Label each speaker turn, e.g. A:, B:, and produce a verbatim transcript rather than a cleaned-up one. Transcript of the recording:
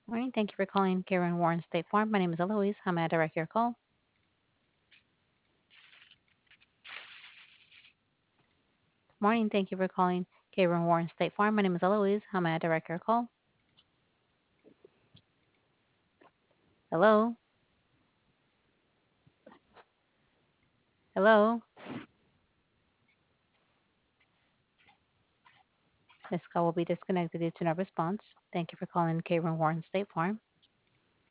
A: Morning. Thank you for calling Karen Warren State Farm. My name is Eloise. How may I direct your call? Morning. Thank you for calling Karen Warren State Farm. My name is Eloise. How may I direct your call? Hello? Hello? This call will be disconnected due to no response. Thank you for calling Karen Warren State Farm.